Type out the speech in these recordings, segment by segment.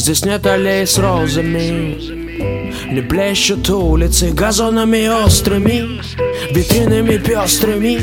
Здесь нет аллей с розами, не блещут улицы газонами острыми, витринами пестрыми,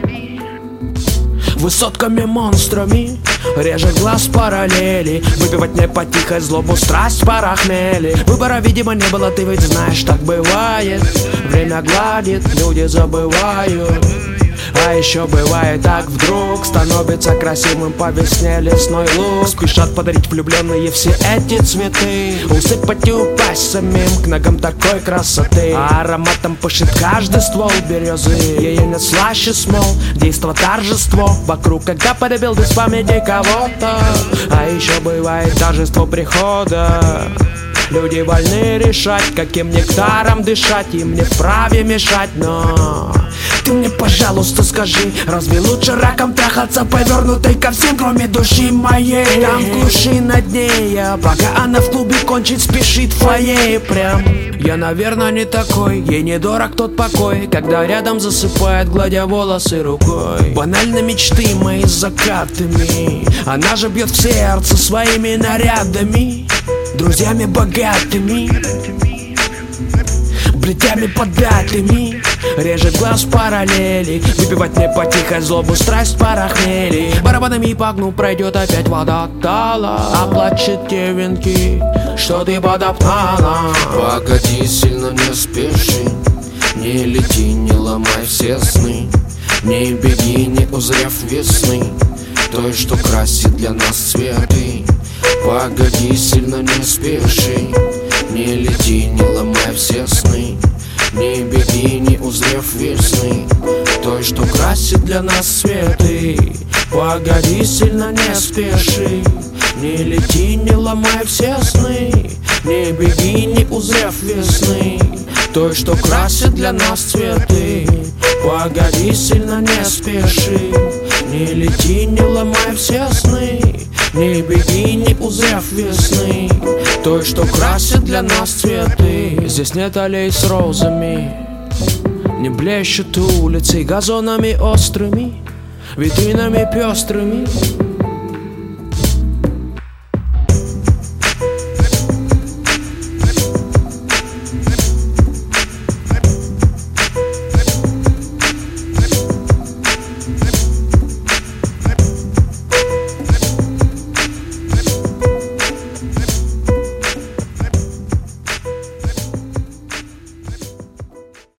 высотками монстрами. Режет глаз параллели, выпивать не по тихой злобу, страсть пора хмели. Выбора видимо не было, ты ведь знаешь, так бывает. Время гладит, люди забывают. А еще бывает так, вдруг становится красивым по весне лесной луг. Спешат подарить влюбленные все эти цветы, усыпать и упасть самим к ногам такой красоты. А ароматом пышет каждый ствол березы, ее нет слаще смол, действо торжество вокруг, когда полюбил без памяти кого-то. А еще бывает торжество прихода. Люди вольны решать, каким нектаром дышать, им не вправе мешать, но ты мне, пожалуйста, скажи, разве лучше раком трахаться, повернутой ко всем, кроме души моей? Там в глуши над ней я, пока она в клубе кончить спешит в фойе. Прям я, наверное, не такой, ей не дорог тот покой, когда рядом засыпает, гладя волосы рукой. Банально мечты мои с закатами, она же бьет в сердце своими нарядами, друзьями богатыми, плетями податыми. Режет глаз параллели, выпивать не по тихой злобу, страсть пора хмели. Барабанами по окну пройдет опять вода тала, оплачет те венки, что ты подопнала. Погоди, сильно не спеши, не лети, не ломай все сны, не беги, не узрев весны, той, что красит для нас цветы. Погоди, сильно не спеши, не лети, не ломай все сны, не беги, не узрев весны, той, что красит для нас цветы. Погоди, сильно не спеши, не лети, не ломай все сны, не беги, не узрев весны, той, что красит для нас цветы. Погоди, сильно не спеши, не лети, не ломай все сны, не беги, не узрев весны, той, что красит для нас цветы. Здесь нет аллей с розами, не блещут улицы газонами острыми, витринами пестрыми,